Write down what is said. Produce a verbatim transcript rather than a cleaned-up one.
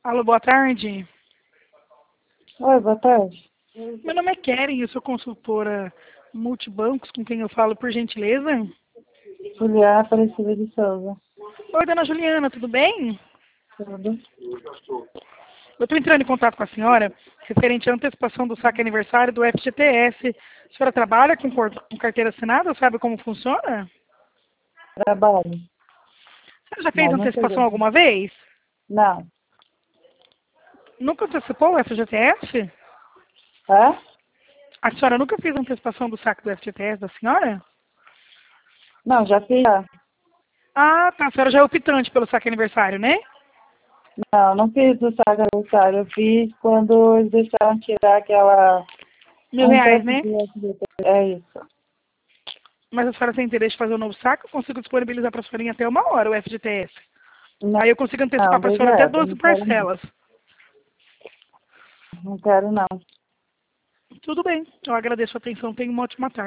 Alô, boa tarde. Oi, boa tarde. Meu nome é Keren, eu sou consultora multibancos, com quem eu falo, por gentileza. Juliana Aparecida de Souza. Oi, dona Juliana, tudo bem? Tudo? Eu estou entrando em contato com a senhora referente à antecipação do saque aniversário do F G T S. A senhora trabalha com, cor- com carteira assinada? Sabe como funciona? Trabalho. Você já fez Mas não antecipação peguei. alguma vez? Não. Nunca antecipou o F G T S? Hã? A senhora nunca fez antecipação do saque do F G T S da senhora? Não, já fiz. Já. Ah, tá. A senhora já é optante pelo saque aniversário, né? Não, não fiz do saco aniversário. Eu fiz quando eles deixaram tirar aquela... Mil Um reais, tanto né? de F G T. É isso. Mas a senhora tem interesse em fazer um novo saque? Eu consigo disponibilizar para a senhora em até uma hora o F G T S. Não, Aí eu consigo não, antecipar para a senhora até obrigada. doze Não quero não. parcelas. Não quero não. Tudo bem. Eu agradeço a atenção. Tenha uma ótima tarde.